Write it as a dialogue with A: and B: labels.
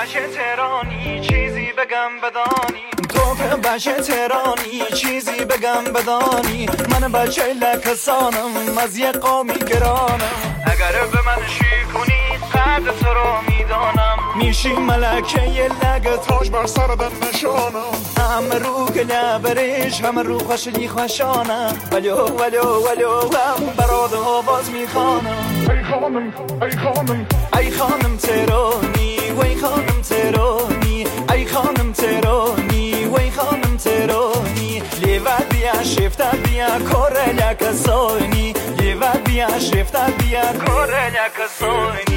A: بچه تهرانی چیزی بگم بدانی، تو که بچه تهرانی چیزی بگم بدانی، من بچه لکسانم از یه قومی گرانم، اگر به من شی کنی قدر تو رو میدانم، میشی ملکه یه لگه تاج بر سردن نشانم، همه رو گله برش همه رو خوشلی خوشانم، ولو هم براد آواز میخوانم.
B: ای خانم ای خانم
A: ای خانم تهرانی وی خانم تهرانی، ای خانم تهرانی وی خانم تهرانی، لیوت بیا شفتر بیا کار لکسانی، لیوت بیا شفتر بیا کار لکسانی.